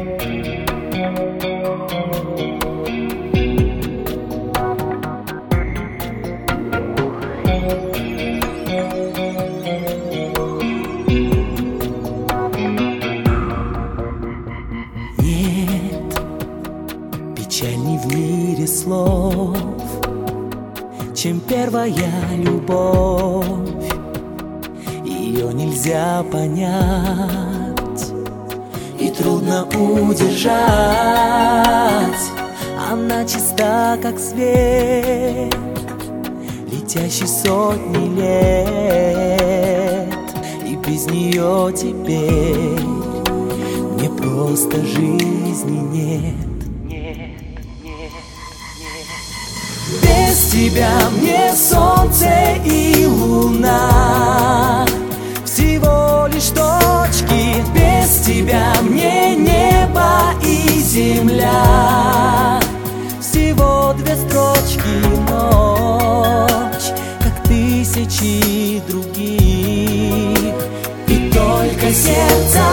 Печальней в мире слов, чем первая любовь. Ее нельзя понять и трудно удержать. Она чиста, как свет, летящий сотни лет. И без нее теперь мне просто жизни нет. Без тебя мне солнце и луна всего лишь точки. Без тебя мне небо и земля всего две строчки. Ночь, как тысячи других, и только сердце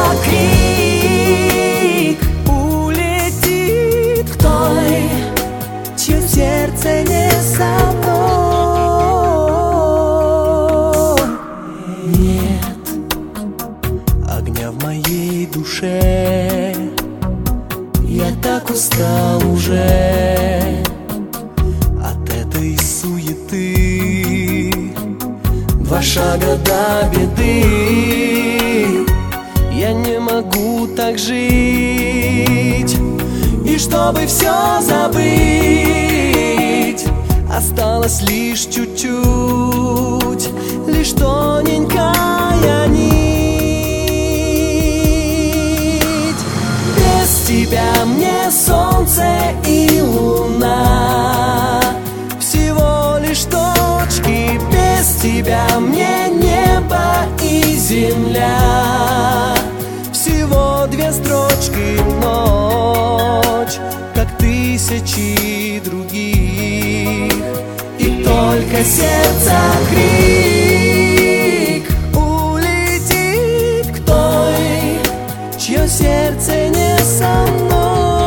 крик улетит к той, чье сердце не со мной. Нет огня в моей душе, я так устал уже от этой суеты. Два шага до беды, я не могу так жить. И чтобы все забыть, осталось лишь чуть-чуть, лишь тоненькая нить. Без тебя мне солнце и луна всего лишь точки. Без тебя мне небо и земля всего две строчки. Ночь, как тысячи других, и только сердце крик улетит к той, чье сердце не со мной.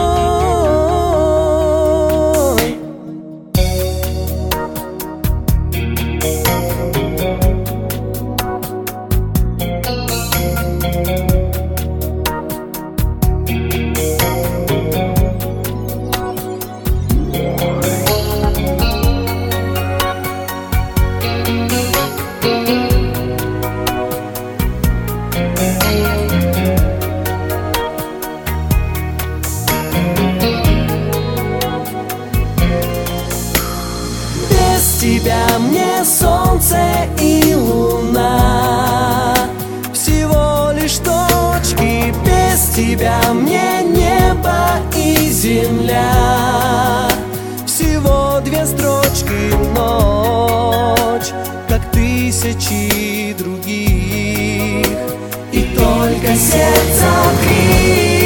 Без тебя мне солнце и луна всего лишь точки. Без тебя мне небо и земля всего две строчки. Ночь, как тысячи других, и только сердце крик